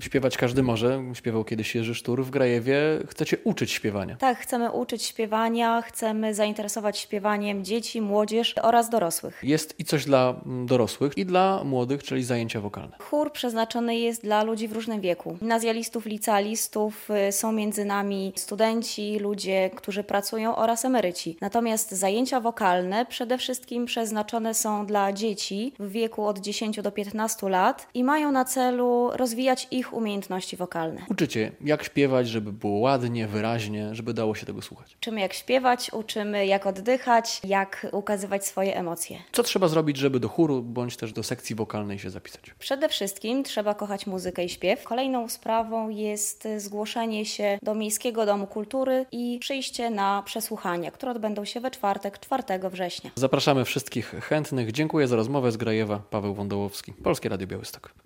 Śpiewać każdy może. Śpiewał kiedyś Jerzy Sztur w Grajewie. Chcecie uczyć śpiewania. Tak, chcemy uczyć śpiewania, chcemy zainteresować śpiewaniem dzieci, młodzież oraz dorosłych. Jest i coś dla dorosłych, i dla młodych, czyli zajęcia wokalne. Chór przeznaczony jest dla ludzi w różnym wieku. Gimnazjalistów, licealistów, są między nami studenci, ludzie, którzy pracują oraz emeryci. Natomiast zajęcia wokalne przede wszystkim przeznaczone są dla dzieci w wieku od 10 do 15 lat i mają na celu rozwijać ich umiejętności wokalne. Uczycie, jak śpiewać, żeby było ładnie, wyraźnie, żeby dało się tego słuchać. Uczymy jak śpiewać, uczymy jak oddychać, jak ukazywać swoje emocje. Co trzeba zrobić, żeby do chóru bądź też do sekcji wokalnej się zapisać? Przede wszystkim trzeba kochać muzykę i śpiew. Kolejną sprawą jest zgłoszenie się do Miejskiego Domu Kultury i przyjście na przesłuchania, które odbędą się we czwartek, 4 września. Zapraszamy wszystkich chętnych. Dziękuję za rozmowę z Grajewa. Paweł Wądołowski, Polskie Radio Białystok.